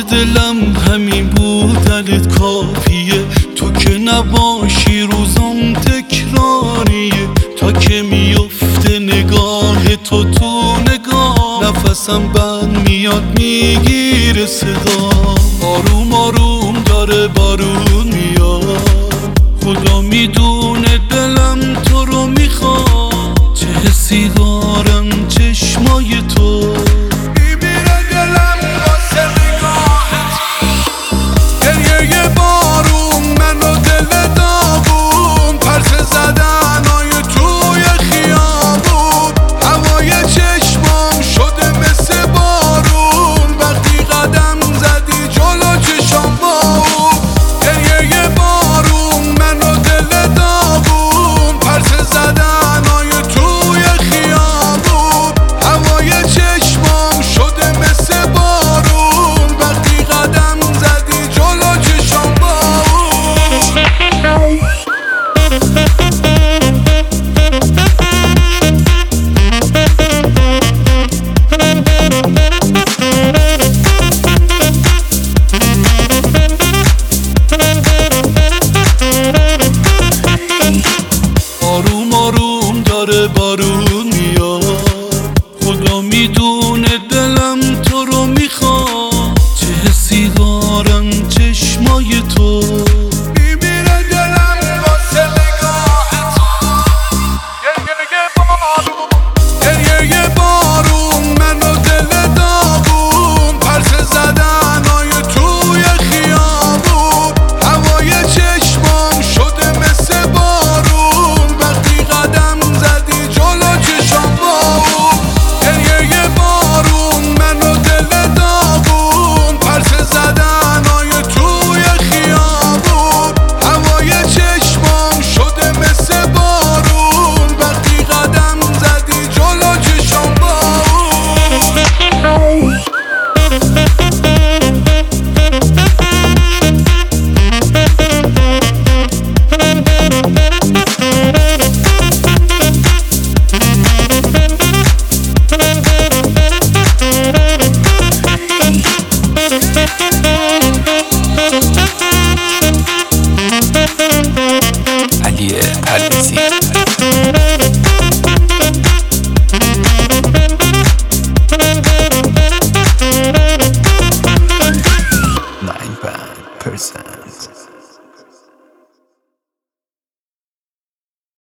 دلم همین بودنت کافیه، تو که نباشی روزم تکراریه. تا که میفته نگاه تو نگاه، نفسم بند میاد میگیره صدا. آروم آروم داره بارون میاد، خدا میدونه دلم تو رو میخواد. چه حسی دارم چشمای تو،